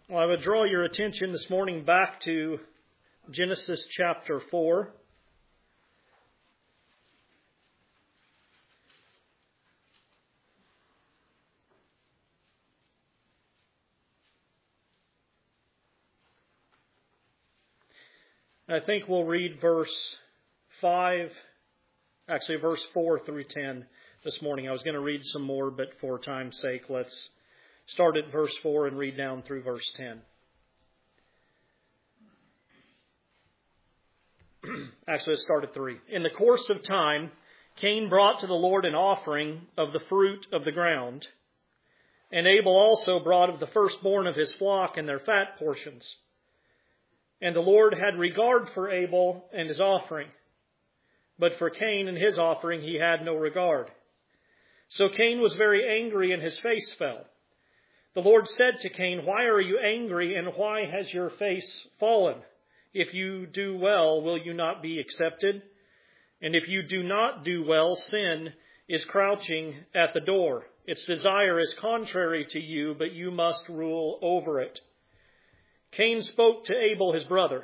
Well, I would draw your attention this morning back to Genesis chapter 4. I think we'll read verse 4 through 10 this morning. I was going to read some more, but for time's sake, let's start at verse 4 and read down through verse 10. Actually, let's start at 3. In the course of time, Cain brought to the Lord an offering of the fruit of the ground, and Abel also brought of the firstborn of his flock and their fat portions. And the Lord had regard for Abel and his offering, but for Cain and his offering he had no regard. So Cain was very angry, and his face fell. The Lord said to Cain, "Why are you angry, and why has your face fallen? If you do well, will you not be accepted? And if you do not do well, sin is crouching at the door. Its desire is contrary to you, but you must rule over it." Cain spoke to Abel his brother.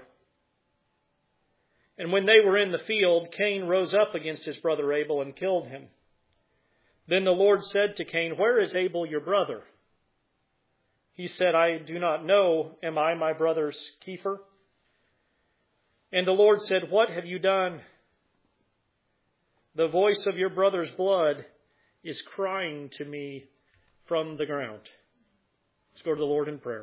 And when they were in the field, Cain rose up against his brother Abel and killed him. Then the Lord said to Cain, "Where is Abel your brother?" He said, "I do not know. Am I my brother's keeper?" And the Lord said, "What have you done? The voice of your brother's blood is crying to me from the ground." Let's go to the Lord in prayer.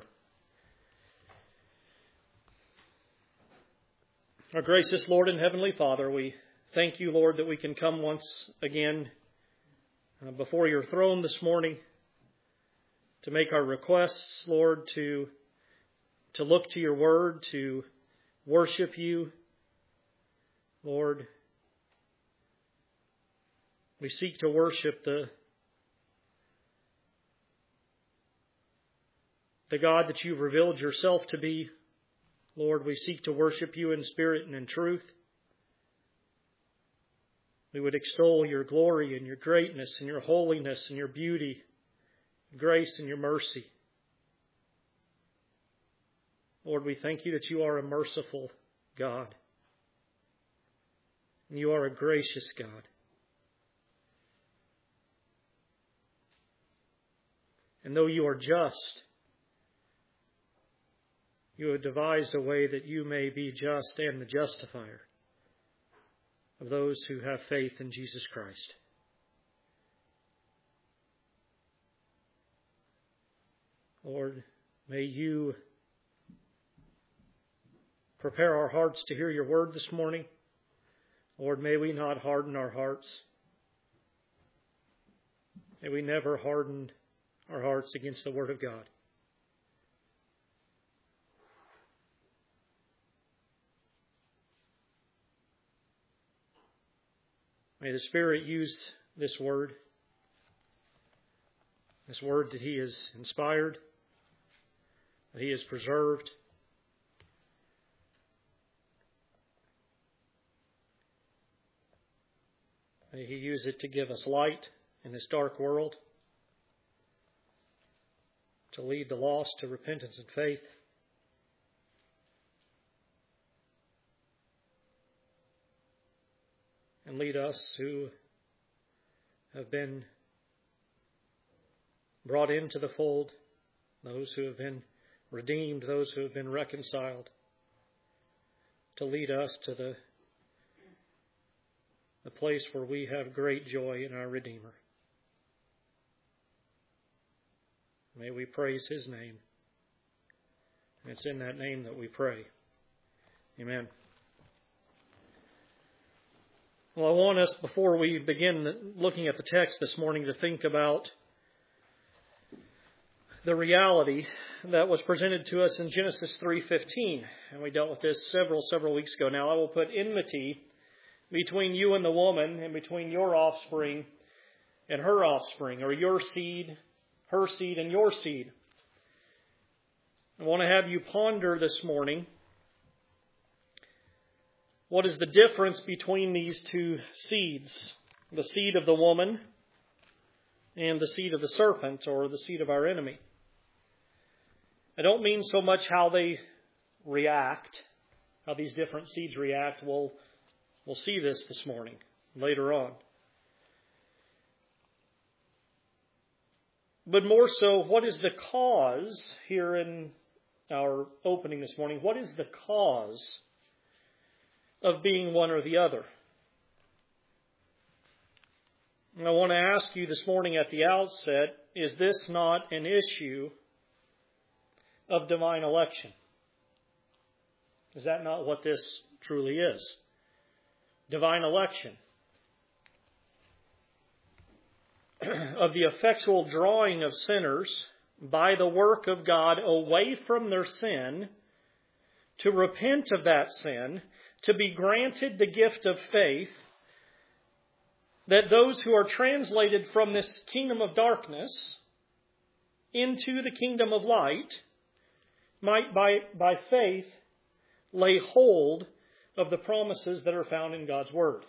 Our gracious Lord and Heavenly Father, we thank you, Lord, that we can come once again before your throne this morning to make our requests, Lord, to look to your word, to worship you. Lord, we seek to worship the God that you've revealed yourself to be. Lord, we seek to worship you in spirit and in truth. We would extol your glory and your greatness and your holiness and your beauty, grace and your mercy. Lord, we thank you that you are a merciful God. And you are a gracious God. And though you are just, you have devised a way that you may be just and the justifier of those who have faith in Jesus Christ. Lord, may you prepare our hearts to hear your word this morning. Lord, may we not harden our hearts. May we never harden our hearts against the word of God. May the Spirit use this word that he has inspired, that he has preserved. May he use it to give us light in this dark world, to lead the lost to repentance and faith. And lead us who have been brought into the fold, those who have been redeemed, those who have been reconciled, to lead us to the place where we have great joy in our Redeemer. May we praise his name. And it's in that name that we pray. Amen. Well, I want us, before we begin looking at the text this morning, to think about the reality that was presented to us in Genesis 3:15. And we dealt with this several weeks ago. Now, I will put enmity between you and the woman, and between your offspring and her offspring, or your seed, her seed, and your seed. I want to have you ponder this morning, what is the difference between these two seeds? The seed of the woman and the seed of the serpent, or the seed of our enemy. I don't mean so much how they react, how these different seeds react. We'll see this morning, later on. But more so, what is the cause here in our opening this morning? What is the cause of being one or the other? And I want to ask you this morning at the outset, is this not an issue of divine election? Is that not what this truly is? Divine election. Of the effectual drawing of sinners by the work of God away from their sin, to repent of that sin, to be granted the gift of faith, that those who are translated from this kingdom of darkness into the kingdom of light might by faith lay hold of the promises that are found in God's Word.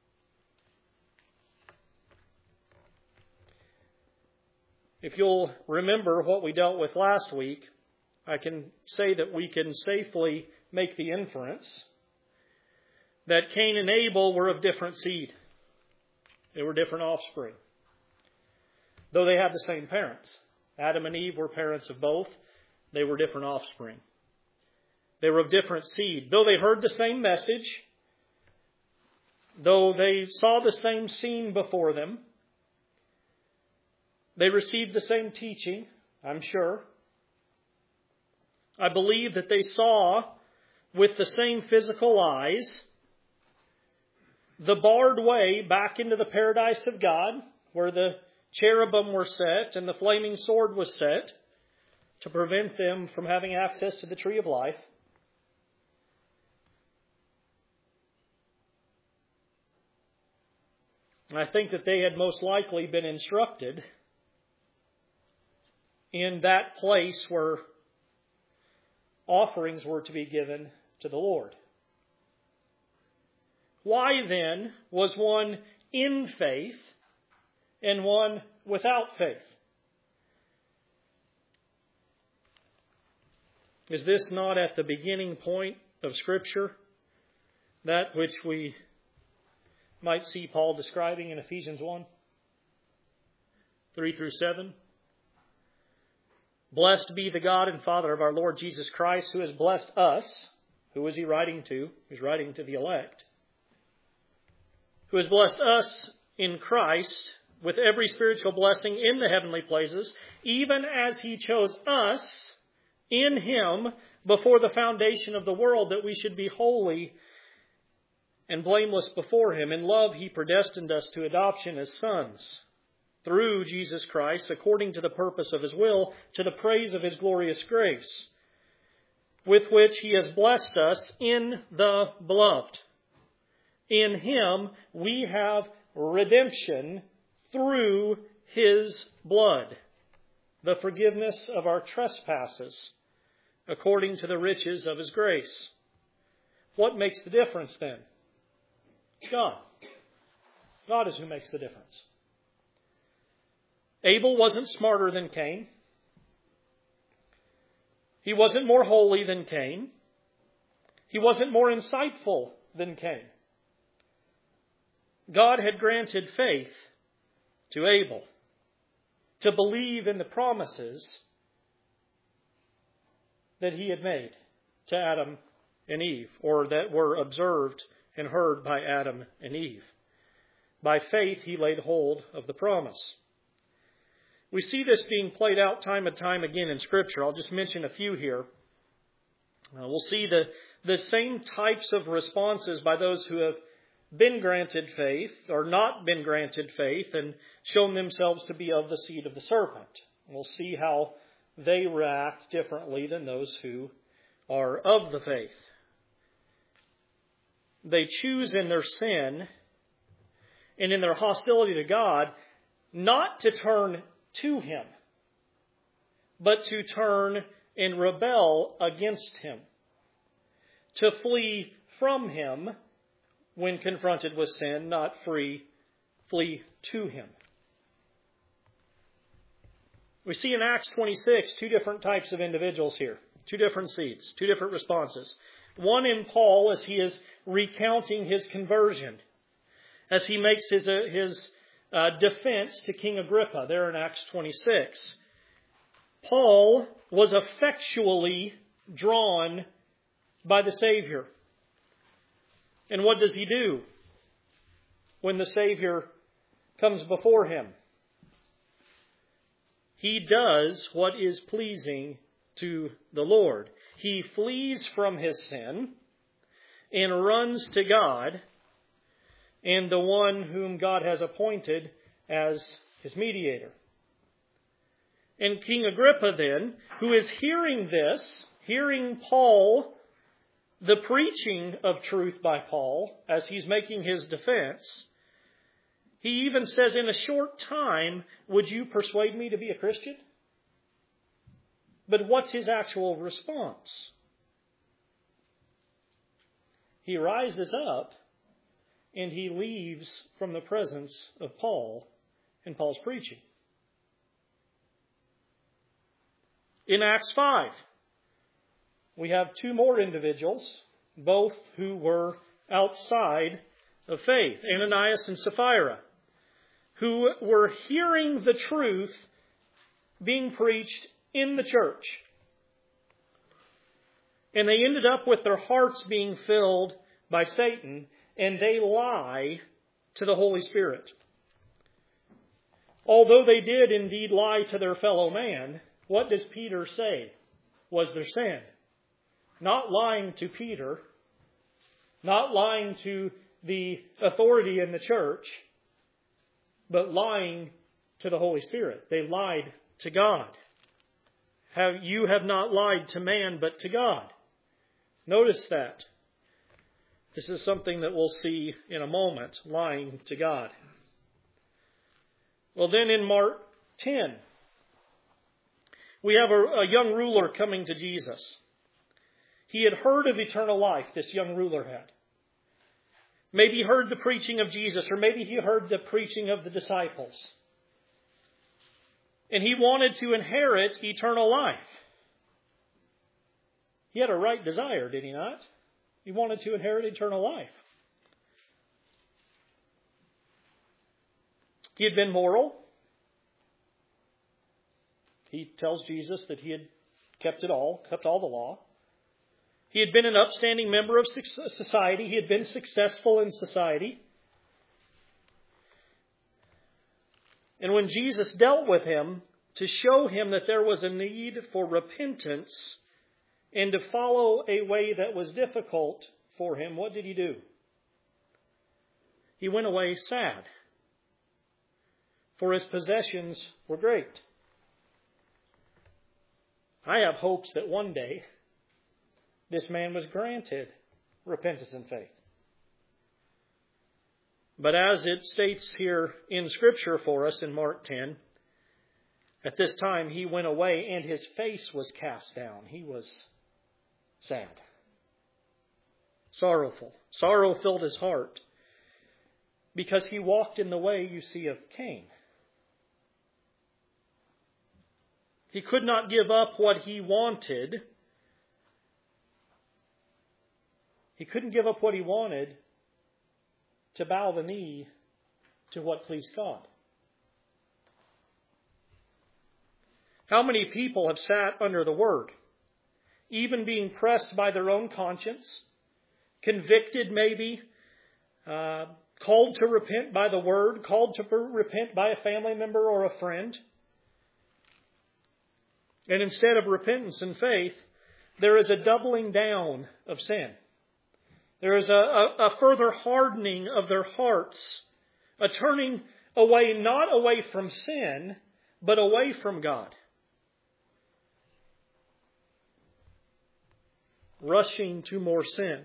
If you'll remember what we dealt with last week, I can say that we can safely make the inference that Cain and Abel were of different seed. They were different offspring. Though they had the same parents. Adam and Eve were parents of both. They were different offspring. They were of different seed. Though they heard the same message, though they saw the same scene before them, they received the same teaching, I'm sure. I believe that they saw with the same physical eyes the barred way back into the paradise of God, where the cherubim were set and the flaming sword was set to prevent them from having access to the tree of life. And I think that they had most likely been instructed in that place where offerings were to be given to the Lord. Why then was one in faith and one without faith? Is this not at the beginning point of Scripture, that which we might see Paul describing in Ephesians 1, 3 through 7? Blessed be the God and Father of our Lord Jesus Christ, who has blessed us. Who is he writing to? He's writing to the elect. Who has blessed us in Christ with every spiritual blessing in the heavenly places, even as he chose us in him before the foundation of the world, that we should be holy and blameless before him. In love he predestined us to adoption as sons, through Jesus Christ, according to the purpose of his will, to the praise of his glorious grace, with which he has blessed us in the beloved. In him we have redemption through his blood, the forgiveness of our trespasses, according to the riches of his grace. What makes the difference then? God. God is who makes the difference. Abel wasn't smarter than Cain. He wasn't more holy than Cain. He wasn't more insightful than Cain. God had granted faith to Abel to believe in the promises that he had made to Adam and Eve, or that were observed and heard by Adam and Eve. By faith, he laid hold of the promise. We see this being played out time and time again in Scripture. I'll just mention a few here. We'll see the same types of responses by those who have been granted faith or not been granted faith and shown themselves to be of the seed of the serpent. We'll see how they react differently than those who are of the faith. They choose in their sin and in their hostility to God not to turn to him, but to turn and rebel against him, to flee from him when confronted with sin, not flee to him. We see in Acts 26 two different types of individuals here. Two different seeds, two different responses. One in Paul as he is recounting his conversion, as he makes his defense to King Agrippa there in Acts 26. Paul was effectually drawn by the Savior. And what does he do when the Savior comes before him? He does what is pleasing to the Lord. He flees from his sin and runs to God and the one whom God has appointed as his mediator. And King Agrippa then, who is hearing this, hearing Paul, the preaching of truth by Paul, as he's making his defense, he even says, in a short time, would you persuade me to be a Christian? But what's his actual response? He rises up and he leaves from the presence of Paul and Paul's preaching. In Acts 5, we have two more individuals, both who were outside of faith, Ananias and Sapphira, who were hearing the truth being preached in the church. And they ended up with their hearts being filled by Satan, and they lie to the Holy Spirit. Although they did indeed lie to their fellow man, what does Peter say was their sin? Not lying to Peter, not lying to the authority in the church, but lying to the Holy Spirit. They lied to God. You have not lied to man, but to God. Notice that. This is something that we'll see in a moment, lying to God. Well, then in Mark 10, we have a young ruler coming to Jesus. He had heard of eternal life, this young ruler had. Maybe he heard the preaching of Jesus, or maybe he heard the preaching of the disciples. And he wanted to inherit eternal life. He had a right desire, did he not? He wanted to inherit eternal life. He had been moral. He tells Jesus that he had kept all the law. He had been an upstanding member of society. He had been successful in society. And when Jesus dealt with him to show him that there was a need for repentance and to follow a way that was difficult for him, what did he do? He went away sad, for his possessions were great. I have hopes that one day this man was granted repentance and faith. But as it states here in Scripture for us in Mark 10, at this time he went away and his face was cast down. He was sad, sorrowful. Sorrow filled his heart because he walked in the way, you see, of Cain. He could not give up what he wanted. He couldn't give up what he wanted to bow the knee to what pleased God. How many people have sat under the Word, even being pressed by their own conscience, convicted maybe, called to repent by the Word, called to repent by a family member or a friend. And instead of repentance and faith, there is a doubling down of sin. There is a further hardening of their hearts, a turning away, not away from sin, but away from God. Rushing to more sin.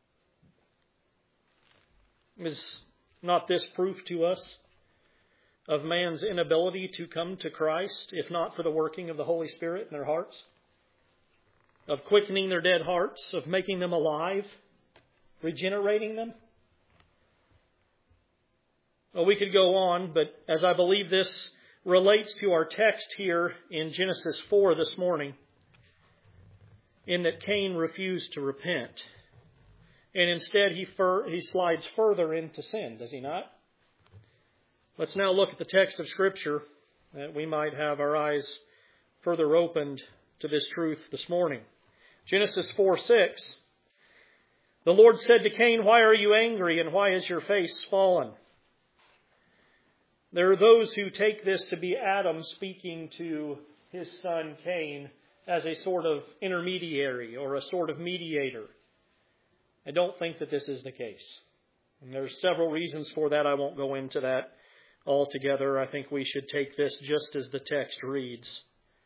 Is not this proof to us of man's inability to come to Christ, if not for the working of the Holy Spirit in their hearts? Of quickening their dead hearts, of making them alive, regenerating them? Well, we could go on, but as I believe this relates to our text here in Genesis 4 this morning, in that Cain refused to repent. And instead he slides further into sin, does he not? Let's now look at the text of Scripture, that we might have our eyes further opened to this truth this morning. Genesis 4:6. The Lord said to Cain, "Why are you angry, and why is your face fallen?" There are those who take this to be Adam speaking to his son Cain as a sort of intermediary or a sort of mediator. I don't think that this is the case. And there's several reasons for that. I won't go into that altogether. I think we should take this just as the text reads,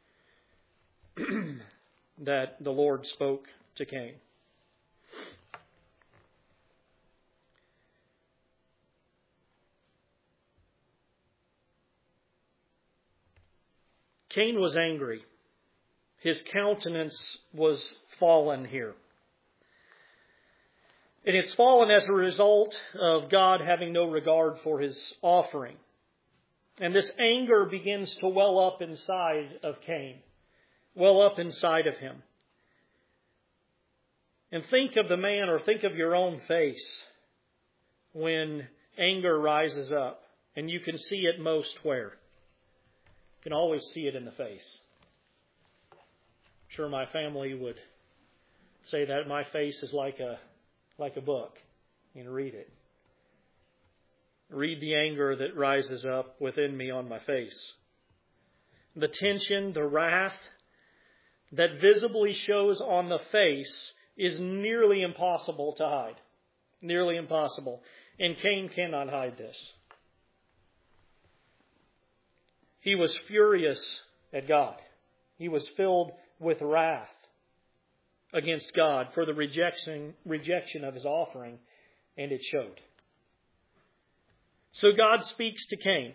that the Lord spoke to Cain. Cain was angry. His countenance was fallen here. And it's fallen as a result of God having no regard for his offering. And this anger begins to well up inside of Cain, well up inside of him. And think of the man, or think of your own face when anger rises up. And you can see it most where? You can always see it in the face. I'm sure my family would say that my face is like a book. You can read it. Read the anger that rises up within me on my face. The tension, the wrath that visibly shows on the face is nearly impossible to hide. Nearly impossible. And Cain cannot hide this. He was furious at God. He was filled with wrath against God for the rejection of his offering, and it showed. So God speaks to Cain.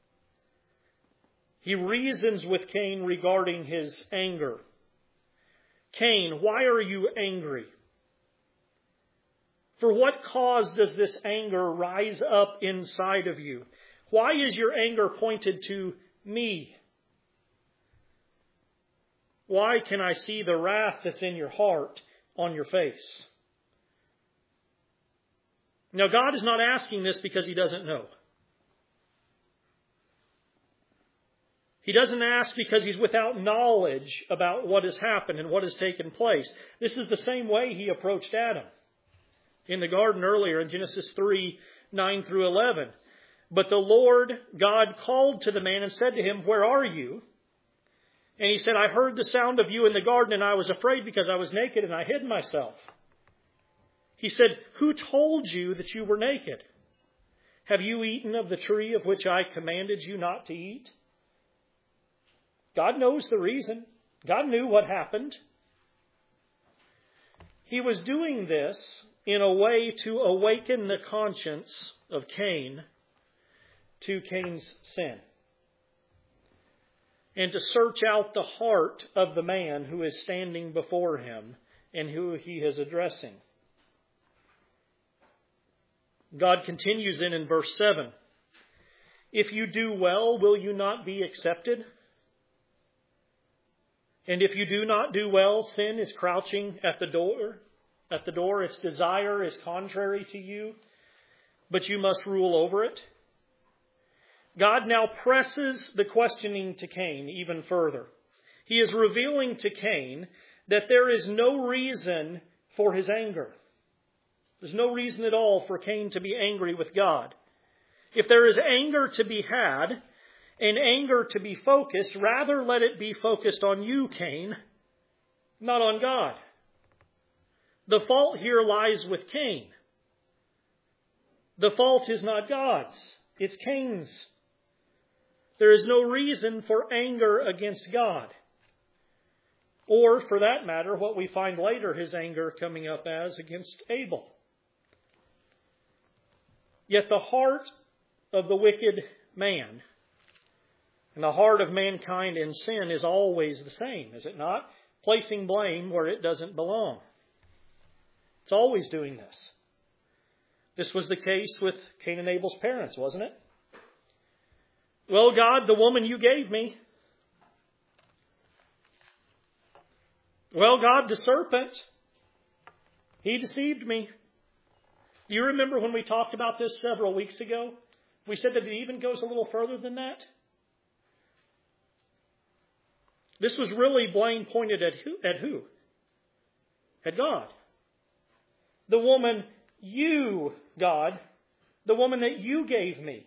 He reasons with Cain regarding his anger. Cain, why are you angry? For what cause does this anger rise up inside of you? Why is your anger pointed to me? Why can I see the wrath that's in your heart on your face? Now, God is not asking this because he doesn't know. He doesn't ask because he's without knowledge about what has happened and what has taken place. This is the same way he approached Adam in the garden earlier in Genesis 3:9 through 11. But the Lord God called to the man and said to him, "Where are you?" And he said, "I heard the sound of you in the garden, and I was afraid because I was naked and I hid myself." He said, "Who told you that you were naked? Have you eaten of the tree of which I commanded you not to eat?" God knows the reason. God knew what happened. He was doing this in a way to awaken the conscience of Cain to Cain's sin, and to search out the heart of the man who is standing before him and who he is addressing. God continues in verse 7. "If you do well, will you not be accepted? And if you do not do well, sin is crouching at the door. Its desire is contrary to you, but you must rule over it." God now presses the questioning to Cain even further. He is revealing to Cain that there is no reason for his anger. There's no reason at all for Cain to be angry with God. If there is anger to be had and anger to be focused, rather let it be focused on you, Cain, not on God. The fault here lies with Cain. The fault is not God's. It's Cain's. There is no reason for anger against God. Or, for that matter, what we find later, his anger coming up as against Abel. Yet the heart of the wicked man and the heart of mankind in sin is always the same, is it not? Placing blame where it doesn't belong. It's always doing this. This was the case with Cain and Abel's parents, wasn't it? Well, God, the woman you gave me. Well, God, the serpent, he deceived me. Do you remember when we talked about this several weeks ago? We said that it even goes a little further than that. This was really blame pointed at who? At God. The woman you, God, the woman that you gave me.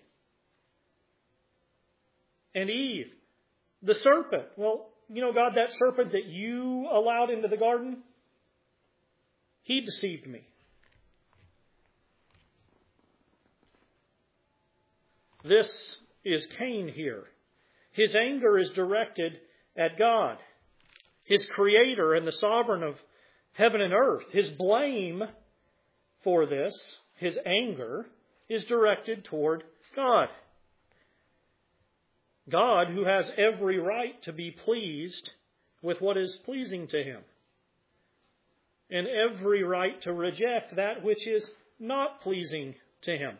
And Eve, the serpent. Well, you know, God, that serpent that you allowed into the garden, he deceived me. This is Cain here. His anger is directed at God, his creator and the sovereign of heaven and earth. His blame for this, his anger, is directed toward God. God, who has every right to be pleased with what is pleasing to him, and every right to reject that which is not pleasing to him.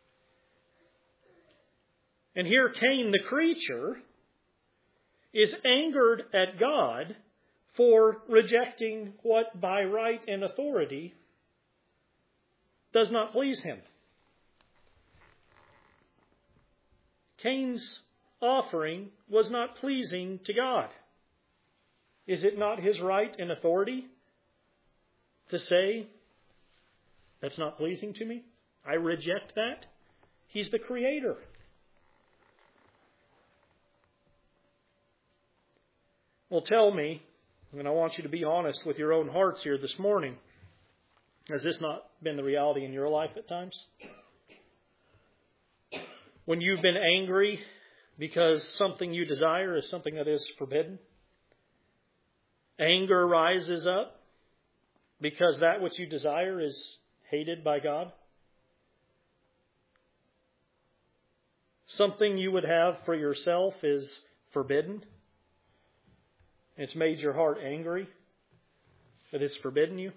And here Cain, the creature, is angered at God for rejecting what by right and authority does not please him. Cain's offering was not pleasing to God. Is it not his right and authority to say, that's not pleasing to me? I reject that. He's the creator. Well, tell me, and I want you to be honest with your own hearts here this morning. Has this not been the reality in your life at times? When you've been angry because something you desire is something that is forbidden? Anger rises up because that which you desire is hated by God? Something you would have for yourself is forbidden? It's made your heart angry that it's forbidden you?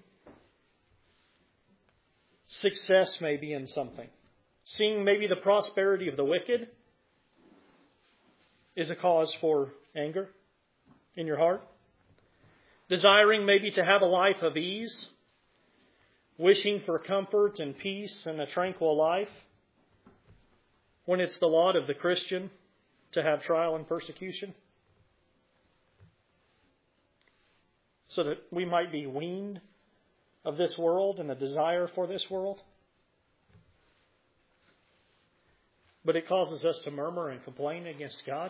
Success may be in something. Seeing maybe the prosperity of the wicked is a cause for anger in your heart. Desiring maybe to have a life of ease, wishing for comfort and peace and a tranquil life, when it's the lot of the Christian to have trial and persecution, so that we might be weaned of this world and the desire for this world. But it causes us to murmur and complain against God.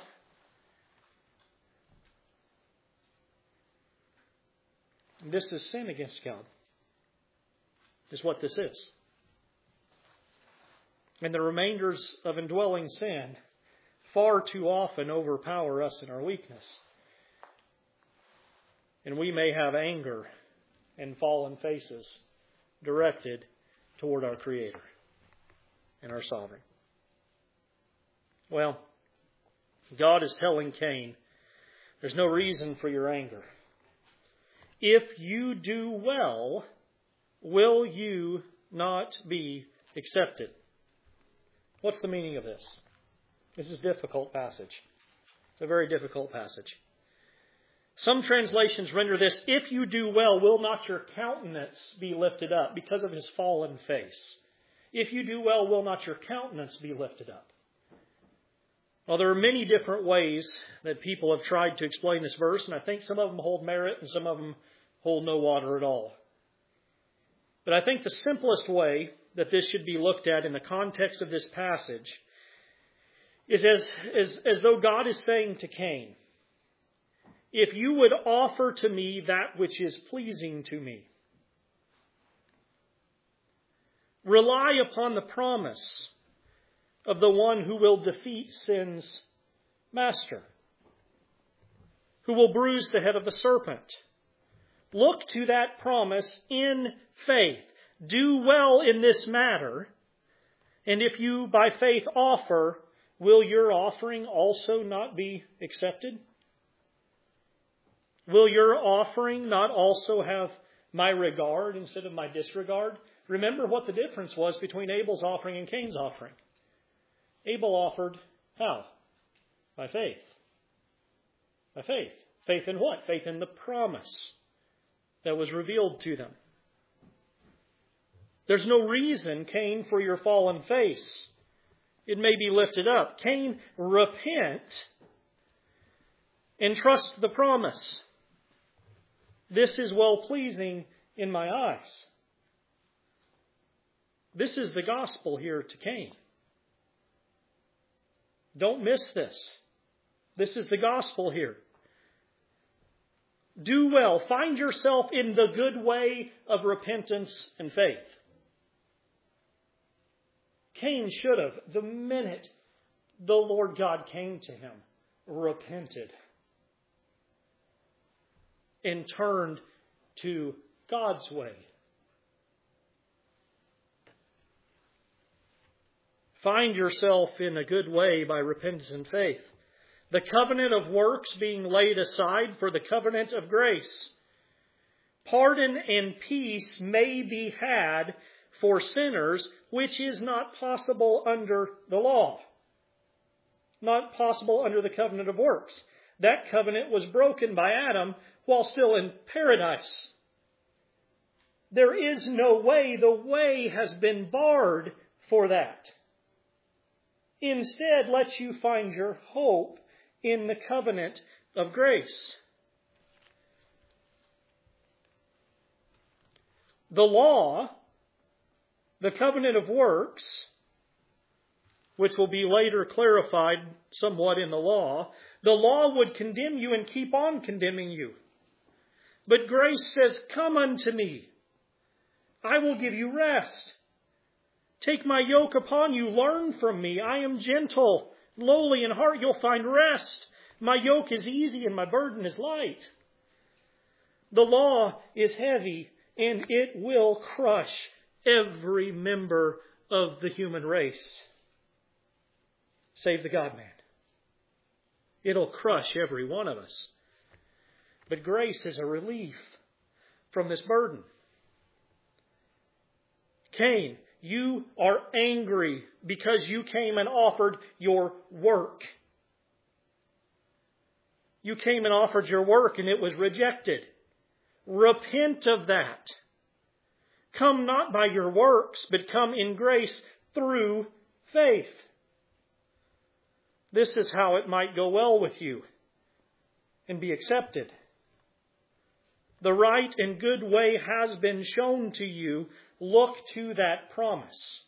This is sin against God, is what this is. And the remainders of indwelling sin far too often overpower us in our weakness. And we may have anger and fallen faces directed toward our Creator and our Sovereign. Well, God is telling Cain, there's no reason for your anger. If you do well, will you not be accepted? What's the meaning of this? This is a difficult passage. It's a very difficult passage. Some translations render this, if you do well, will not your countenance be lifted up because of his fallen face? If you do well, will not your countenance be lifted up? Well, there are many different ways that people have tried to explain this verse, and I think some of them hold merit and some of them hold no water at all. But I think the simplest way that this should be looked at in the context of this passage is as though God is saying to Cain, if you would offer to me that which is pleasing to me, rely upon the promise of the one who will defeat sin's master, who will bruise the head of the serpent. Look to that promise in faith. Do well in this matter, and if you by faith offer, will your offering also not be accepted? Will your offering not also have my regard instead of my disregard? Remember what the difference was between Abel's offering and Cain's offering. Abel offered how? By faith. By faith. Faith in what? Faith in the promise that was revealed to them. There's no reason, Cain, for your fallen face. It may be lifted up. Cain, repent and trust the promise. This is well-pleasing in my eyes. This is the gospel here to Cain. Don't miss this. This is the gospel here. Do well. Find yourself in the good way of repentance and faith. Cain should have, the minute the Lord God came to him, repented and turned to God's way. Find yourself in a good way by repentance and faith. The covenant of works being laid aside for the covenant of grace. Pardon and peace may be had for sinners, which is not possible under the law. Not possible under the covenant of works. That covenant was broken by Adam while still in paradise. There is no way. The way has been barred for that. Instead, let you find your hope in the covenant of grace. The law, the covenant of works, which will be later clarified somewhat in the law would condemn you and keep on condemning you. But grace says, come unto me. I will give you rest. Take my yoke upon you. Learn from me. I am gentle, lowly in heart. You'll find rest. My yoke is easy and my burden is light. The law is heavy and it will crush every member of the human race. Save the God-man. It'll crush every one of us. But grace is a relief from this burden. Cain, you are angry because you came and offered your work. You came and offered your work and it was rejected. Repent of that. Come not by your works, but come in grace through faith. This is how it might go well with you and be accepted. The right and good way has been shown to you. Look to that promise.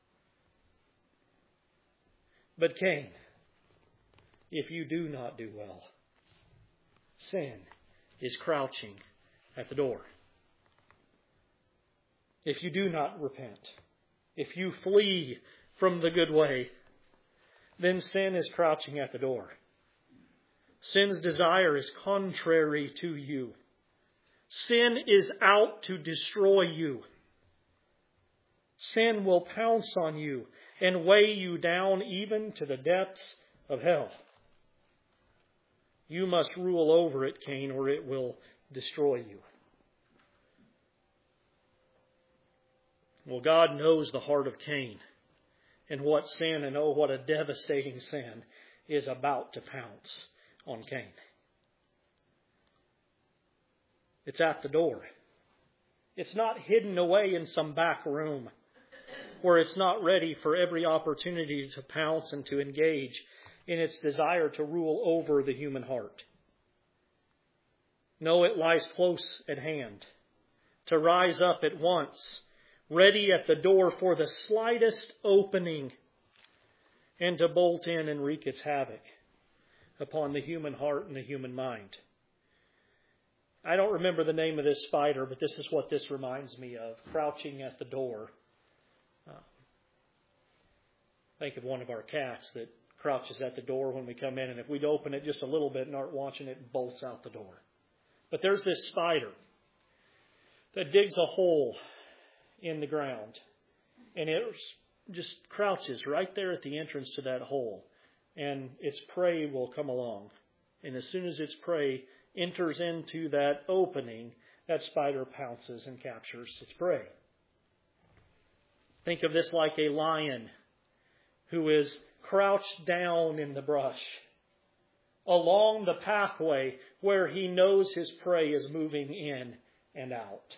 But Cain, if you do not do well, sin is crouching at the door. If you do not repent, if you flee from the good way, then sin is crouching at the door. Sin's desire is contrary to you. Sin is out to destroy you. Sin will pounce on you and weigh you down even to the depths of hell. You must rule over it, Cain, or it will destroy you. Well, God knows the heart of Cain and what sin, and oh, what a devastating sin is about to pounce on Cain. It's at the door. It's not hidden away in some back room where it's not ready for every opportunity to pounce and to engage in its desire to rule over the human heart. No, it lies close at hand to rise up at once, ready at the door for the slightest opening, and to bolt in and wreak its havoc upon the human heart and the human mind. I don't remember the name of this spider, but this is what this reminds me of, crouching at the door. Think of one of our cats that crouches at the door when we come in, and if we'd open it just a little bit and aren't watching it, it bolts out the door. But there's this spider that digs a hole in the ground, and it just crouches right there at the entrance to that hole, and its prey will come along. And as soon as its prey enters into that opening, that spider pounces and captures its prey. Think of this like a lion who is crouched down in the brush, along the pathway where he knows his prey is moving in and out.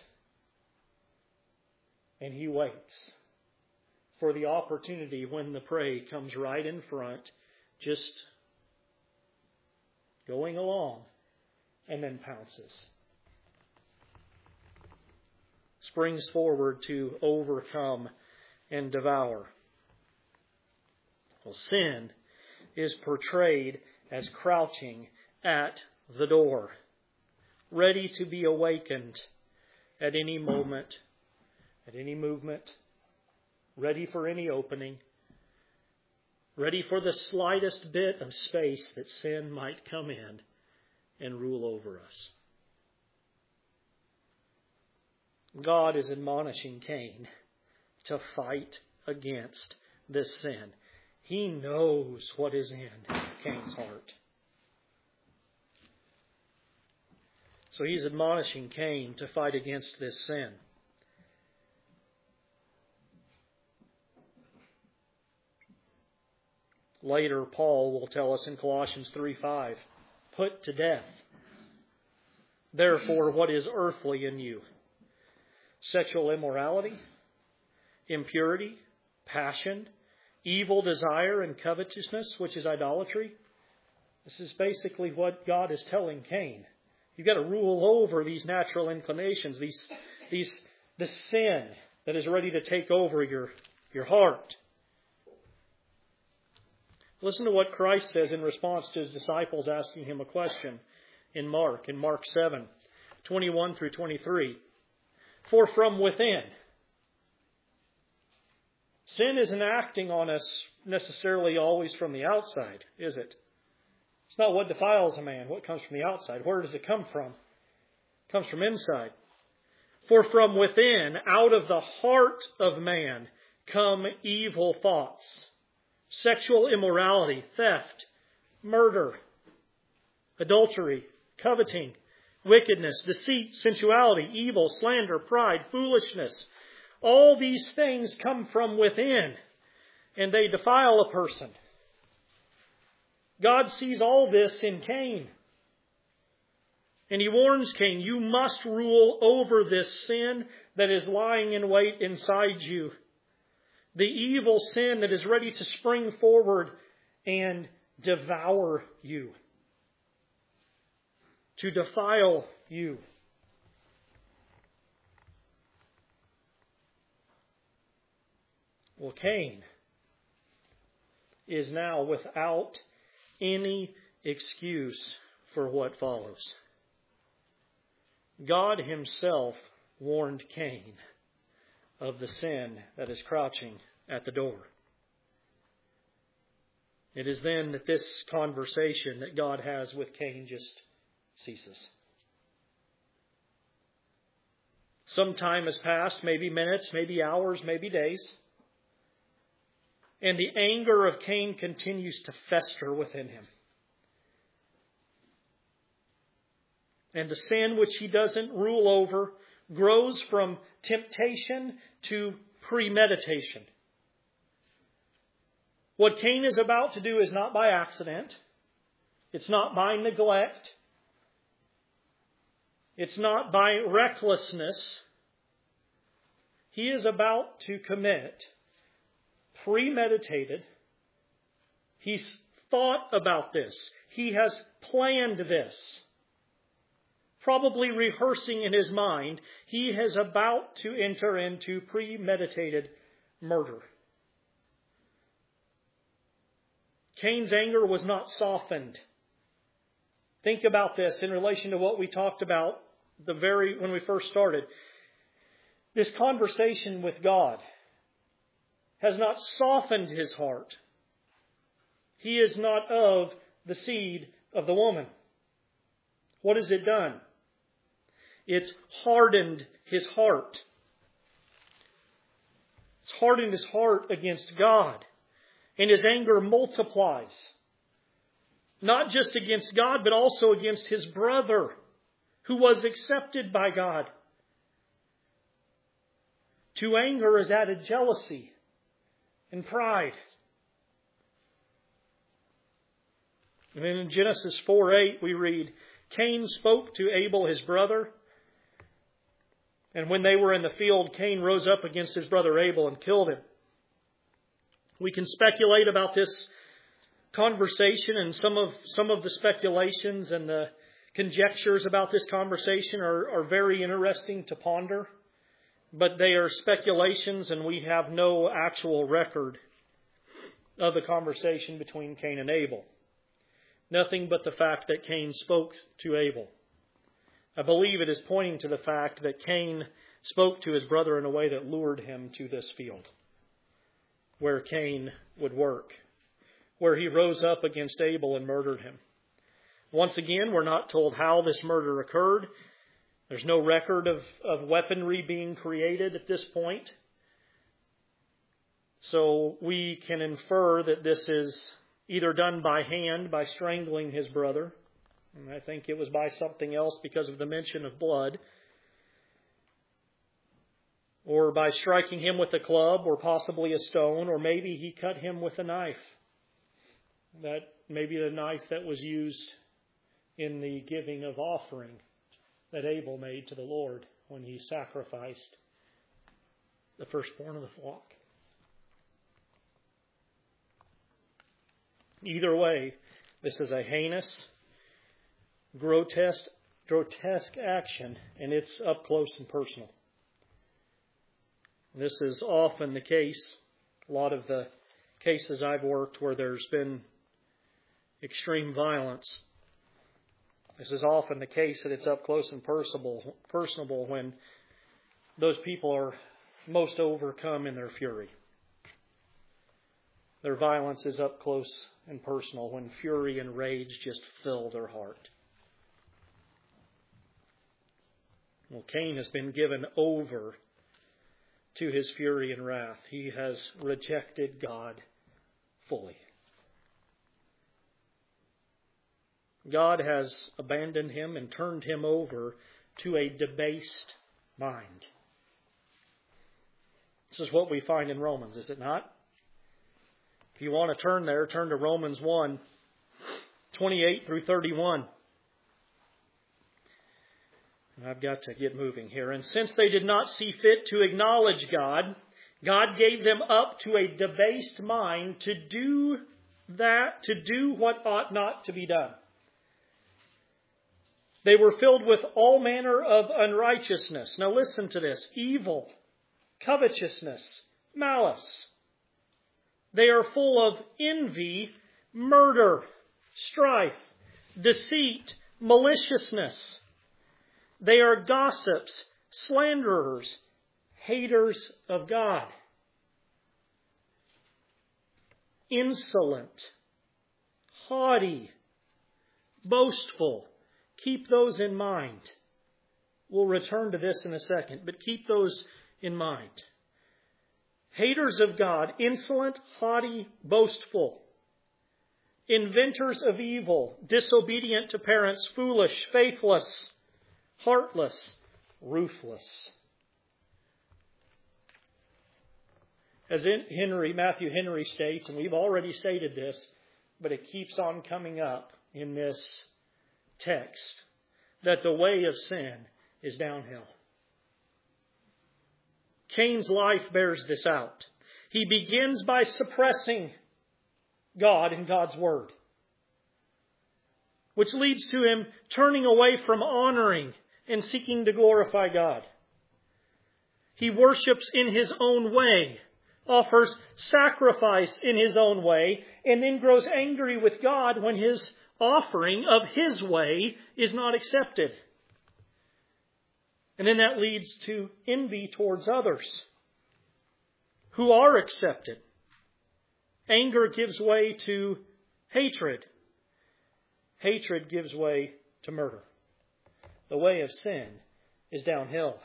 And he waits for the opportunity when the prey comes right in front, just going along, and then pounces. Springs forward to overcome and devour. Well, sin is portrayed as crouching at the door, ready to be awakened at any moment, at any movement, ready for any opening, ready for the slightest bit of space that sin might come in and rule over us. God is admonishing Cain to fight against this sin. He knows what is in Cain's heart. So he's admonishing Cain to fight against this sin. Later, Paul will tell us in Colossians 3:5, put to death, therefore, what is earthly in you: sexual immorality, impurity, passion, evil desire, and covetousness, which is idolatry. This is basically what God is telling Cain. You've got to rule over these natural inclinations, the sin that is ready to take over your heart. Listen to what Christ says in response to his disciples asking him a question in Mark 7, 21 through 23. For from within, sin isn't acting on us necessarily always from the outside, is it? It's not what defiles a man, what comes from the outside. Where does it come from? It comes from inside. For from within, out of the heart of man, come evil thoughts, sexual immorality, theft, murder, adultery, coveting, wickedness, deceit, sensuality, evil, slander, pride, foolishness. All these things come from within, and they defile a person. God sees all this in Cain. And he warns Cain, you must rule over this sin that is lying in wait inside you. The evil sin that is ready to spring forward and devour you. To defile you. Well, Cain is now without any excuse for what follows. God himself warned Cain of the sin that is crouching at the door. It is then that this conversation that God has with Cain just ceases. Some time has passed, maybe minutes, maybe hours, maybe days. And the anger of Cain continues to fester within him. And the sin which he doesn't rule over grows from temptation to premeditation. What Cain is about to do is not by accident. It's not by neglect. It's not by recklessness. He is about to commit premeditated. He's thought about this. He has planned this. Probably rehearsing in his mind, he is about to enter into premeditated murder. Cain's anger was not softened. Think about this in relation to what we talked about when we first started. This conversation with God has not softened his heart. He is not of the seed of the woman. What has it done? It's hardened his heart. It's hardened his heart against God. And his anger multiplies. Not just against God, but also against his brother, who was accepted by God. To anger is added jealousy and pride. And then in Genesis 4:8 we read, Cain spoke to Abel his brother, and when they were in the field, Cain rose up against his brother Abel and killed him. We can speculate about this conversation, and some of the speculations and the conjectures about this conversation are very interesting to ponder. But they are speculations, and we have no actual record of the conversation between Cain and Abel. Nothing but the fact that Cain spoke to Abel. I believe it is pointing to the fact that Cain spoke to his brother in a way that lured him to this field, where Cain would work, where he rose up against Abel and murdered him. Once again, we're not told how this murder occurred. There's no record of weaponry being created at this point. So we can infer that this is either done by hand, by strangling his brother. And I think it was by something else because of the mention of blood. Or by striking him with a club or possibly a stone. Or maybe he cut him with a knife. That maybe the knife that was used in the giving of offering that Abel made to the Lord when he sacrificed the firstborn of the flock. Either way, this is a heinous, grotesque action, and it's up close and personal. This is often the case. A lot of the cases I've worked where there's been extreme violence, this is often the case that it's up close and personable when those people are most overcome in their fury. Their violence is up close and personal when fury and rage just fill their heart. Well, Cain has been given over to his fury and wrath. He has rejected God fully. God has abandoned him and turned him over to a debased mind. This is what we find in Romans, is it not? If you want to turn there, turn to Romans 1, 28 through 31. I've got to get moving here. And since they did not see fit to acknowledge God, God gave them up to a debased mind to do what ought not to be done. They were filled with all manner of unrighteousness. Now listen to this. Evil, covetousness, malice. They are full of envy, murder, strife, deceit, maliciousness. They are gossips, slanderers, haters of God, insolent, haughty, boastful. Keep those in mind. We'll return to this in a second, but keep those in mind. Haters of God, insolent, haughty, boastful. Inventors of evil, disobedient to parents, foolish, faithless, heartless, ruthless. As Matthew Henry states, and we've already stated this, but it keeps on coming up in this text, that the way of sin is downhill. Cain's life bears this out. He begins by suppressing God and God's Word, which leads to him turning away from honoring and seeking to glorify God. He worships in his own way, offers sacrifice in his own way, and then grows angry with God when his offering of his way is not accepted. And then that leads to envy towards others who are accepted. Anger gives way to hatred. Hatred gives way to murder. The way of sin is downhill.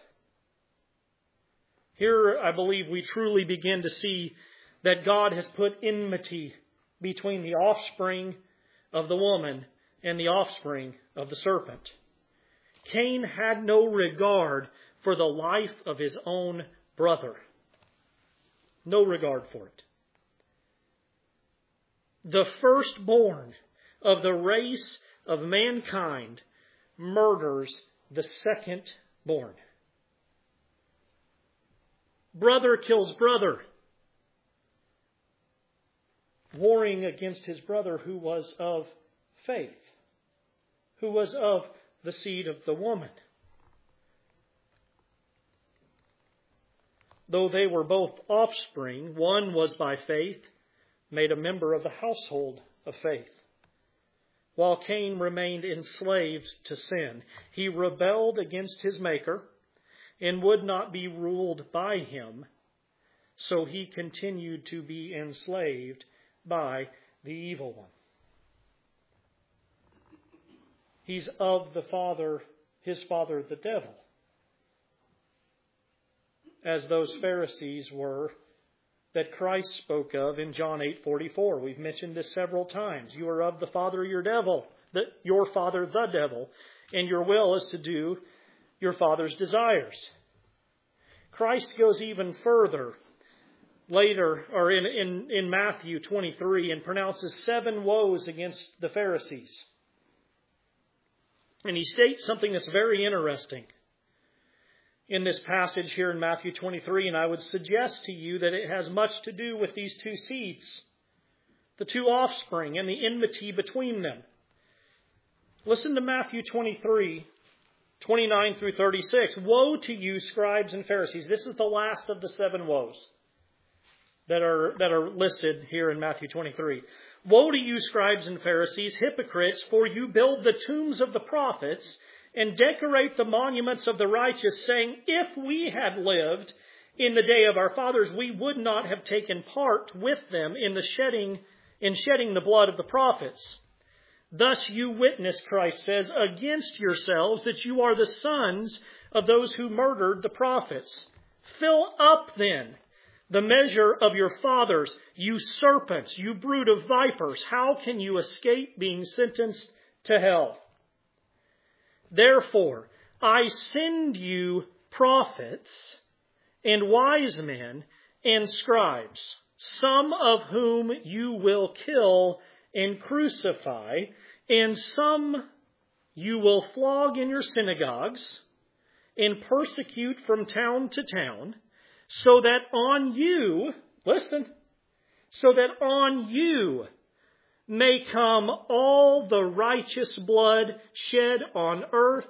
Here, I believe we truly begin to see that God has put enmity between the offspring of the woman and the offspring of the serpent. Cain had no regard for the life of his own brother. No regard for it. The firstborn of the race of mankind murders the second born. Brother kills brother, warring against his brother who was of faith, who was of the seed of the woman. Though they were both offspring, one was by faith made a member of the household of faith, while Cain remained enslaved to sin. He rebelled against his Maker and would not be ruled by him, so he continued to be enslaved by the evil one. He's of his father the devil, as those Pharisees were that Christ spoke of in John 8:44. We've mentioned this several times. You are of the father your father the devil, and your will is to do your father's desires. Christ goes even further later, or in Matthew 23, and pronounces 7 woes against the Pharisees. And he states something that's very interesting in this passage here in Matthew 23, and I would suggest to you that it has much to do with these two seeds, the two offspring, and the enmity between them. Listen to Matthew 23, 29 through 36. Woe to you, scribes and Pharisees. This is the last of the 7 woes that are listed here in Matthew 23. Woe to you, scribes and Pharisees, hypocrites, for you build the tombs of the prophets and decorate the monuments of the righteous, saying, if we had lived in the day of our fathers, we would not have taken part with them in shedding the blood of the prophets. Thus you witness, Christ says, against yourselves that you are the sons of those who murdered the prophets. Fill up then the measure of your fathers, you serpents, you brood of vipers. How can you escape being sentenced to hell? Therefore, I send you prophets and wise men and scribes, some of whom you will kill and crucify, and some you will flog in your synagogues and persecute from town to town, so that on you, listen, so that on you may come all the righteous blood shed on earth,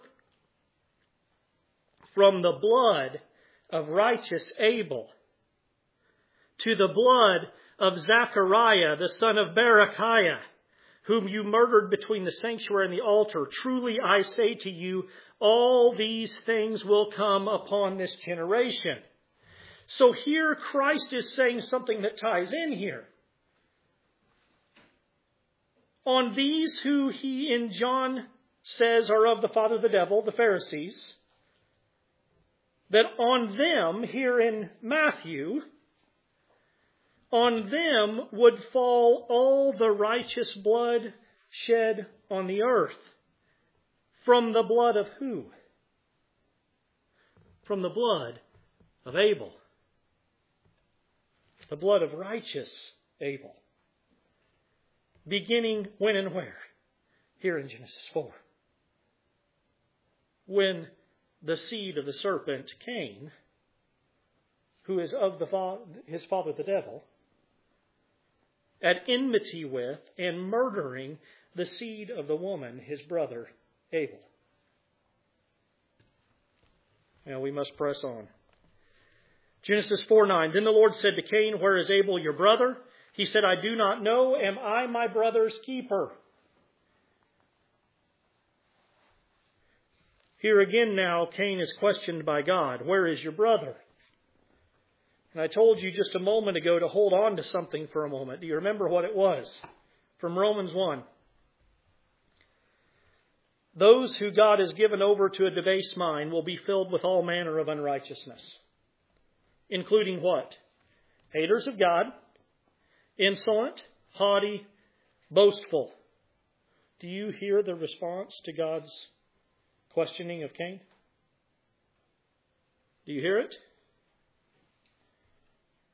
from the blood of righteous Abel to the blood of Zechariah, the son of Berechiah, whom you murdered between the sanctuary and the altar. Truly I say to you, all these things will come upon this generation. So here Christ is saying something that ties in here. On these who he in John says are of the father the devil, the Pharisees, that on them, here in Matthew, on them would fall all the righteous blood shed on the earth. From the blood of who? From the blood of Abel. The blood of righteous Abel. Beginning when and where? Here in Genesis 4. When the seed of the serpent, Cain, who is of his father the devil, at enmity with and murdering the seed of the woman, his brother Abel. Now we must press on. Genesis 4:9. Then the Lord said to Cain, where is Abel your brother? He said, I do not know. Am I my brother's keeper? Here again now, Cain is questioned by God. Where is your brother? And I told you just a moment ago to hold on to something for a moment. Do you remember what it was? From Romans 1. Those who God has given over to a debased mind will be filled with all manner of unrighteousness. Including what? Haters of God, insolent, haughty, boastful. Do you hear the response to God's questioning of Cain? Do you hear it?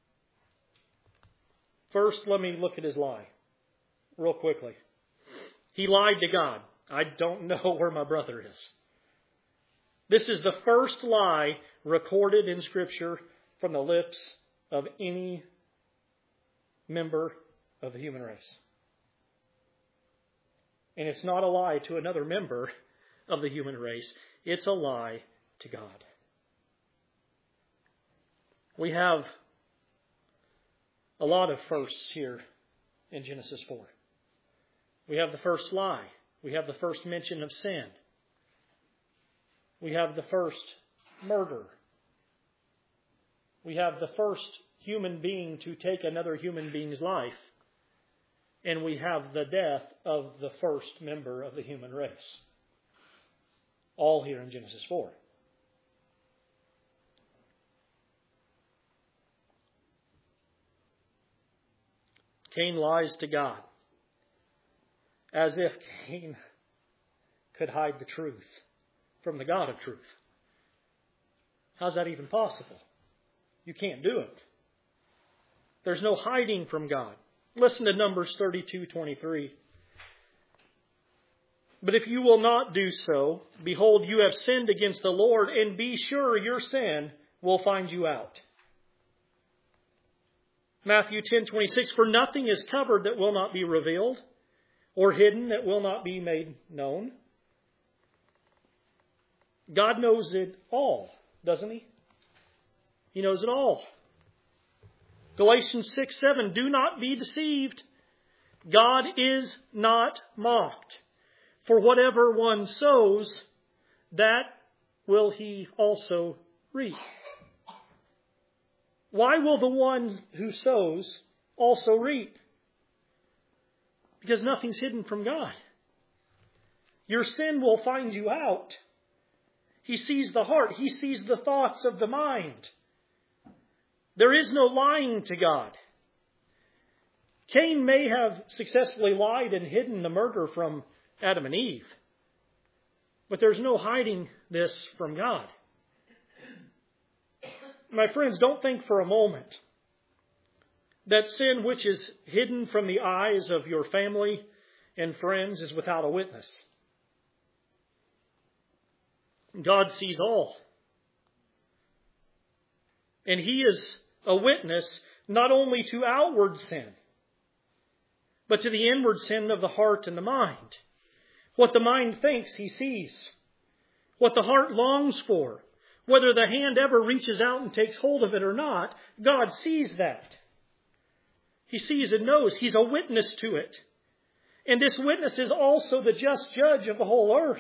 First, let me look at his lie real quickly. He lied to God. I don't know where my brother is. This is the first lie recorded in Scripture from the lips of any member of the human race. And it's not a lie to another member of the human race. It's a lie to God. We have a lot of firsts here in Genesis 4. We have the first lie. We have the first mention of sin. We have the first murder. We have the first human being to take another human being's life. And we have the death of the first member of the human race. All here in Genesis 4. Cain lies to God, as if Cain could hide the truth from the God of truth. How's that even possible? You can't do it. There's no hiding from God. Listen to Numbers 32:23. But if you will not do so, behold, you have sinned against the Lord, and be sure your sin will find you out. Matthew 10:26, for nothing is covered that will not be revealed, or hidden that will not be made known. God knows it all, doesn't He? He knows it all. Galatians 6:7, do not be deceived. God is not mocked. For whatever one sows, that will he also reap. Why will the one who sows also reap? Because nothing's hidden from God. Your sin will find you out. He sees the heart. He sees the thoughts of the mind. There is no lying to God. Cain may have successfully lied and hidden the murder from Adam and Eve. But there's no hiding this from God. My friends, don't think for a moment that sin which is hidden from the eyes of your family and friends is without a witness. God sees all. And He is a witness not only to outward sin, but to the inward sin of the heart and the mind. What the mind thinks, He sees. What the heart longs for, whether the hand ever reaches out and takes hold of it or not, God sees that. He sees and knows. He's a witness to it. And this witness is also the just judge of the whole earth.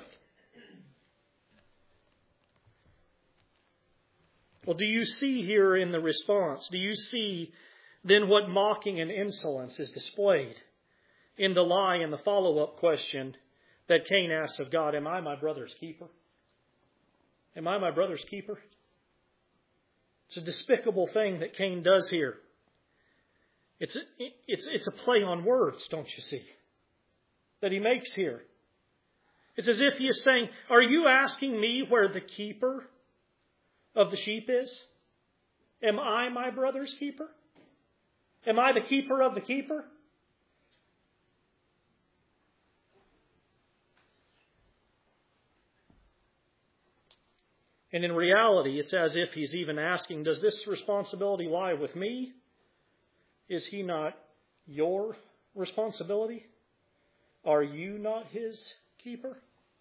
Well, do you see here in the response, do you see then what mocking and insolence is displayed in the lie and the follow-up question that Cain asks of God, am I my brother's keeper? Am I my brother's keeper? It's a despicable thing that Cain does here. It's a play on words, don't you see, that he makes here. It's as if he is saying, are you asking me where the keeper of the sheep is? Am I my brother's keeper? Am I the keeper of the keeper? And in reality, it's as if he's even asking, does this responsibility lie with me? Is he not your responsibility? Are you not his keeper?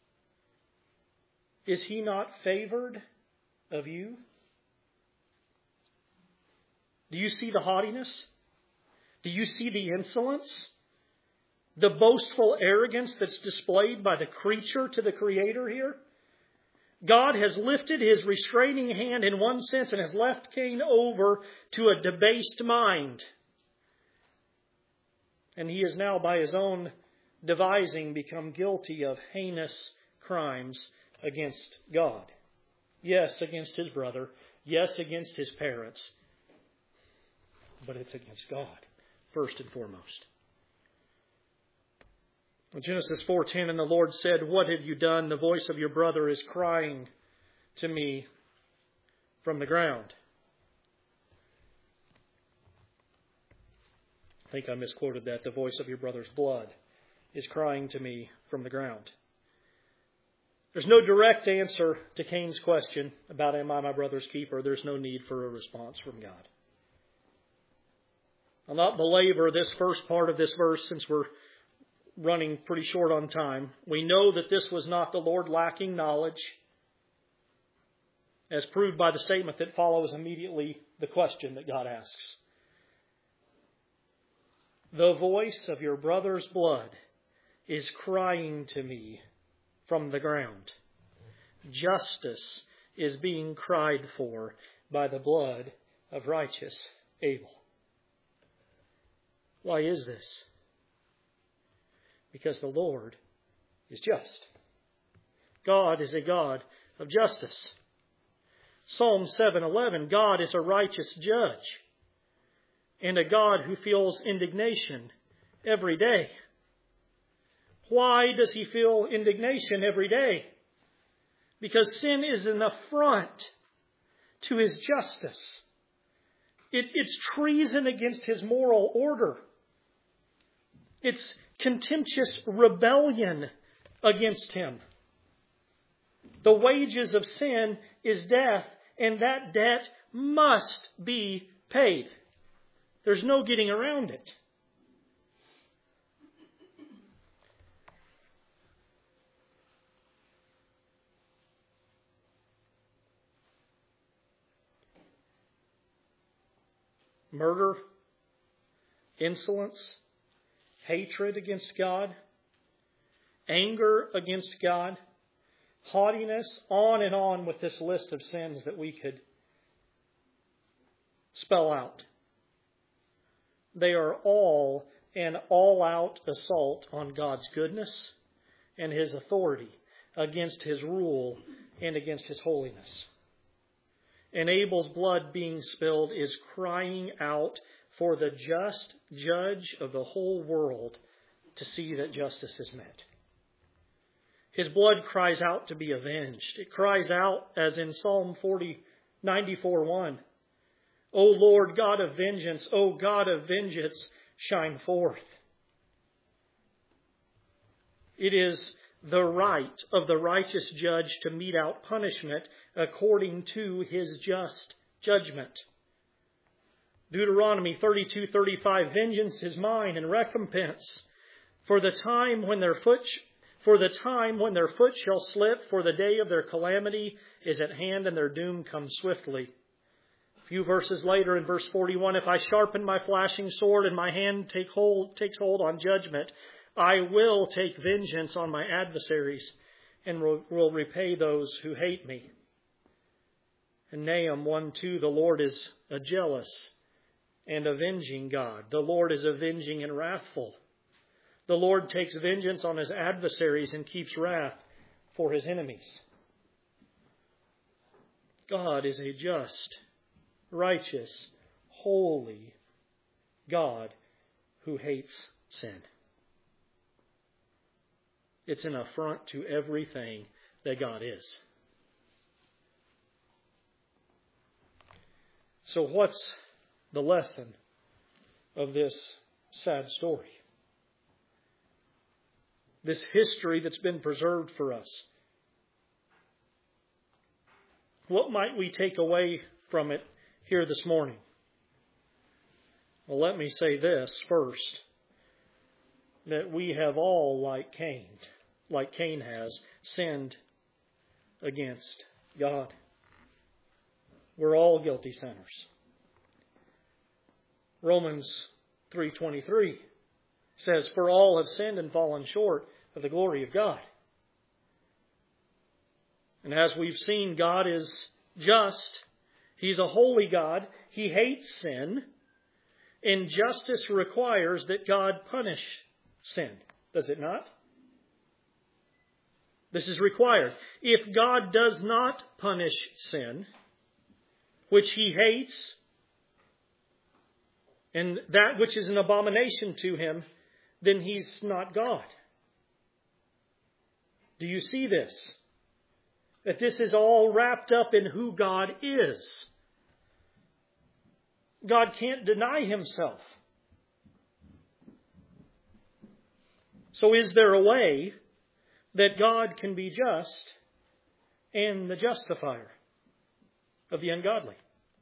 Is he not favored of you? Do you see the haughtiness? Do you see the insolence? The boastful arrogance that's displayed by the creature to the Creator here? God has lifted His restraining hand in one sense and has left Cain over to a debased mind. And he is now, by his own devising, become guilty of heinous crimes against God. Yes, against his brother. Yes, against his parents. But it's against God, first and foremost. Genesis 4:10, and the Lord said, what have you done? The voice of your brother is crying to me from the ground. I think I misquoted that. The voice of your brother's blood is crying to me from the ground. There's no direct answer to Cain's question about, am I my brother's keeper? There's no need for a response from God. I'll not belabor this first part of this verse since we're running pretty short on time. We know that this was not the Lord lacking knowledge, as proved by the statement that follows immediately the question that God asks. The voice of your brother's blood is crying to me from the ground. Justice is being cried for by the blood of righteous Abel. Why is this? Because the Lord is just. God is a God of justice. Psalm 7:11, God is a righteous judge and a God who feels indignation every day. Why does he feel indignation every day? Because sin is an affront to his justice. It's treason against his moral order. It's contemptuous rebellion against him. The wages of sin is death, and that debt must be paid. There's no getting around it. Murder, insolence, hatred against God, anger against God, haughtiness, on and on with this list of sins that we could spell out. They are all an all-out assault on God's goodness and His authority, against His rule and against His holiness. And Abel's blood being spilled is crying out for the just judge of the whole world to see that justice is met. His blood cries out to be avenged. It cries out, as in Psalm 94:1, O Lord God of vengeance, O God of vengeance, shine forth. It is the right of the righteous judge to mete out punishment according to his just judgment. Deuteronomy 32:35, vengeance is mine and recompense for the time when their foot shall slip, for the day of their calamity is at hand and their doom comes swiftly. A few verses later in verse 41, if I sharpen my flashing sword and my hand takes hold on judgment, I will take vengeance on my adversaries and will repay those who hate me. In Nahum 1:2, the Lord is a jealous and avenging God. The Lord is avenging and wrathful. The Lord takes vengeance on His adversaries and keeps wrath for His enemies. God is a just, righteous, holy God who hates sin. It's an affront to everything that God is. So what's the lesson of this sad story? This history that's been preserved for us. What might we take away from it here this morning? Well, let me say this first, that we have all, like Cain has, sinned against God. We're all guilty sinners. Romans 3:23 says, for all have sinned and fallen short of the glory of God. And as we've seen, God is just. He's a holy God. He hates sin. And justice requires that God punish sin. Does it not? This is required. If God does not punish sin, which He hates, and that which is an abomination to Him, then He's not God. Do you see this? That this is all wrapped up in who God is. God can't deny Himself. So is there a way that God can be just and the justifier of the ungodly?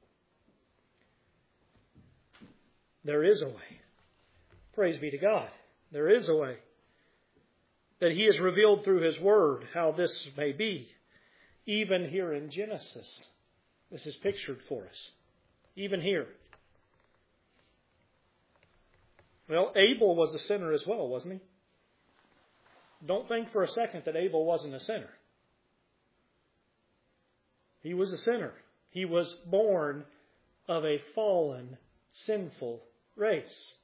There is a way. Praise be to God. There is a way. That He has revealed through His Word how this may be. Even here in Genesis, this is pictured for us. Even here. Well, Abel was a sinner as well, wasn't he? Don't think for a second that Abel wasn't a sinner. He was a sinner. He was born of a fallen, sinful race.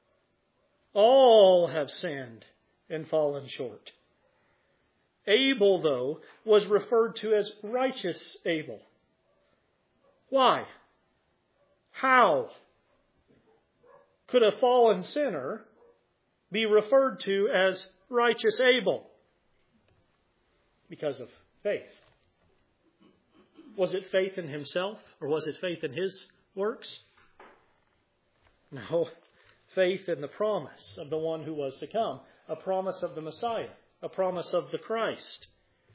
All have sinned and fallen short. Abel, though, was referred to as righteous Abel. Why? How could a fallen sinner be referred to as righteous Abel? Because of faith. Was it faith in himself, or was it faith in his works? No, faith in the promise of the one who was to come, a promise of the Messiah, a promise of the Christ.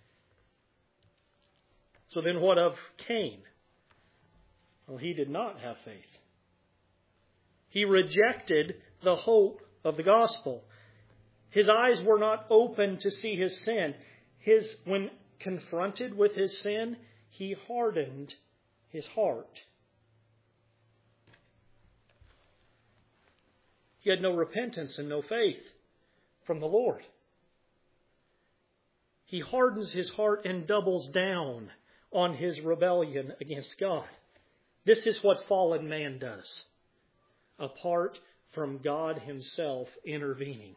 So then what of Cain? Well, he did not have faith. He rejected the hope of the gospel. His eyes were not open to see his sin. When confronted with his sin, he hardened his heart. He had no repentance and no faith from the Lord. He hardens his heart and doubles down on his rebellion against God. This is what fallen man does, apart from God Himself intervening.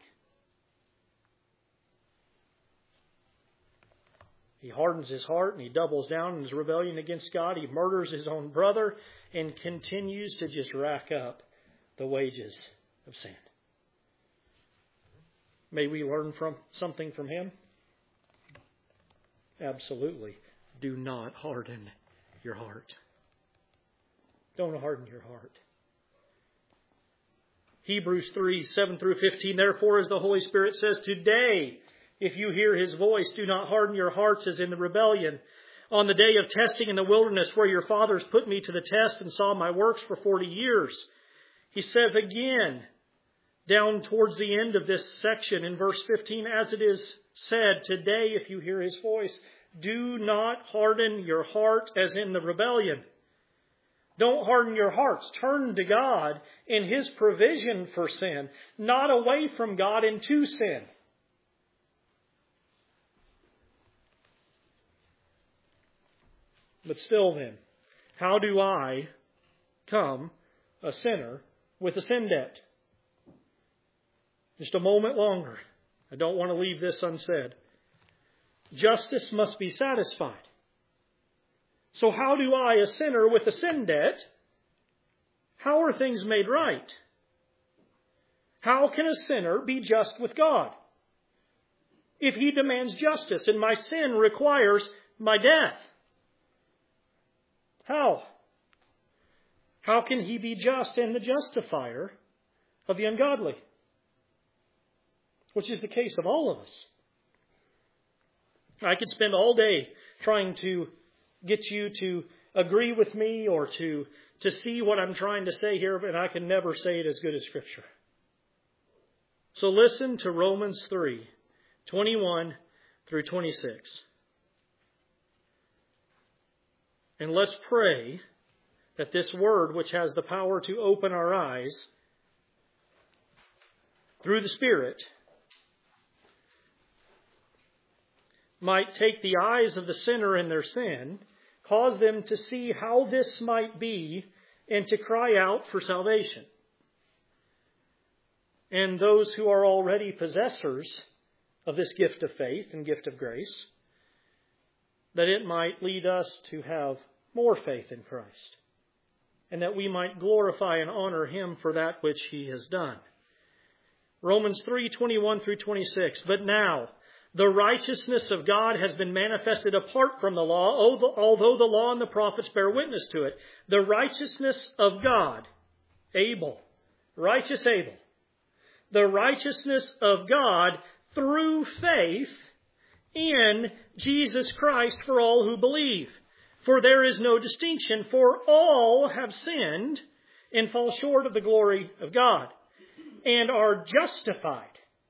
He hardens his heart and he doubles down in his rebellion against God. He murders his own brother and continues to just rack up the wages of sin. May we learn something from him? Absolutely. Do not harden your heart. Don't harden your heart. Hebrews 3, 7 through 15. Therefore, as the Holy Spirit says, today, if you hear His voice, do not harden your hearts as in the rebellion. On the day of testing in the wilderness, where your fathers put me to the test and saw my works for 40 years. He says again, down towards the end of this section in verse 15, as it is said, today, if you hear His voice, do not harden your heart as in the rebellion. Don't harden your hearts. Turn to God in His provision for sin, not away from God into sin. But still then, how do I come a sinner with a sin debt? Just a moment longer. I don't want to leave this unsaid. Justice must be satisfied. So how do I, a sinner with a sin debt, how are things made right? How can a sinner be just with God? If He demands justice and my sin requires my death. How? How can He be just and the justifier of the ungodly? Which is the case of all of us. I could spend all day trying to get you to agree with me or to see what I'm trying to say here, but I can never say it as good as Scripture. So listen to Romans 3, 21 through 26. And let's pray that this word, which has the power to open our eyes through the Spirit, might take the eyes of the sinner in their sin, cause them to see how this might be, and to cry out for salvation. And those who are already possessors of this gift of faith and gift of grace, that it might lead us to have more faith in Christ, and that we might glorify and honor Him for that which He has done. Romans 3, 21 through 26. But now, the righteousness of God has been manifested apart from the law, although the law and the prophets bear witness to it. The righteousness of God, Abel, righteous Abel. The righteousness of God through faith in Jesus Christ for all who believe. For there is no distinction, for all have sinned and fall short of the glory of God, and are justified.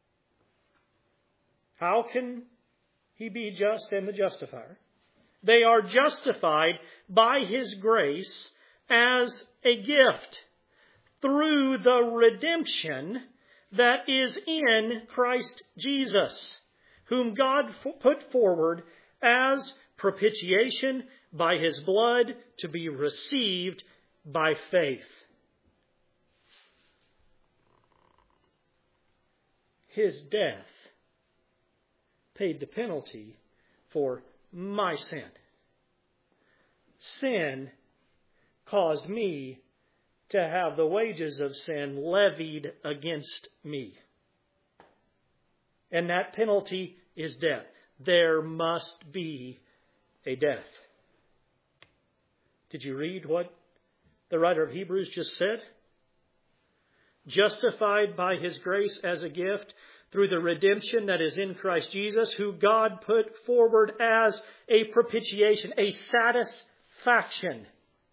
How can he be just and the justifier? They are justified by His grace as a gift through the redemption that is in Christ Jesus, whom God put forward as propitiation by His blood to be received by faith. His death paid the penalty for my sin. Sin caused me to have the wages of sin levied against me. And that penalty is death. There must be a death. Did you read what the writer of Hebrews just said? Justified by His grace as a gift through the redemption that is in Christ Jesus, who God put forward as a propitiation, a satisfaction.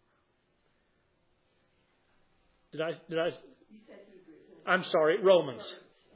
Did I? I'm sorry, Romans.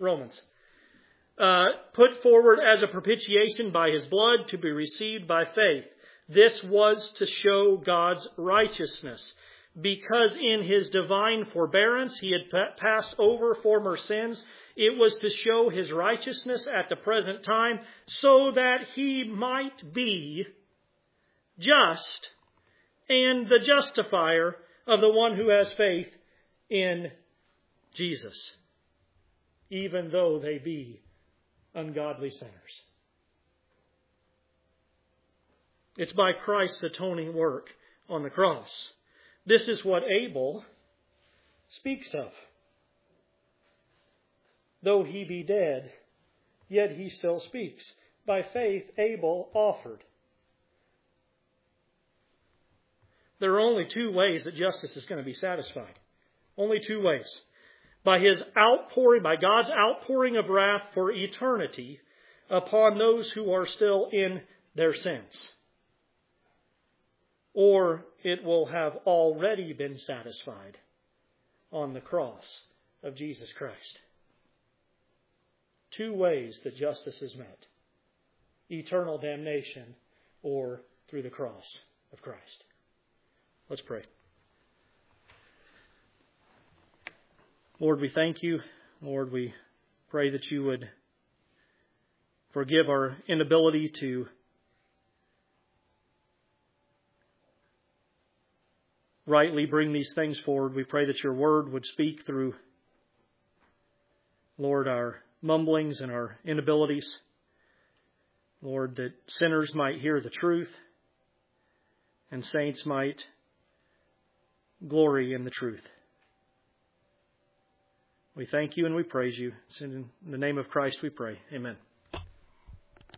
Put forward as a propitiation by His blood to be received by faith. This was to show God's righteousness, because in His divine forbearance He had passed over former sins. It was to show His righteousness at the present time, so that He might be just and the justifier of the one who has faith in Jesus, even though they be ungodly sinners. It's by Christ's atoning work on the cross. This is what Abel speaks of. Though he be dead, yet he still speaks. By faith, Abel offered. There are only two ways that justice is going to be satisfied. Only two ways. By God's outpouring of wrath for eternity upon those who are still in their sins. Or it will have already been satisfied on the cross of Jesus Christ. Two ways that justice is met. Eternal damnation or through the cross of Christ. Let's pray. Lord, we thank You. Lord, we pray that You would forgive our inability to rightly bring these things forward. We pray that Your Word would speak through, Lord, our mumblings and our inabilities. Lord, that sinners might hear the truth and saints might glory in the truth. We thank You and we praise You. It's in the name of Christ we pray. Amen.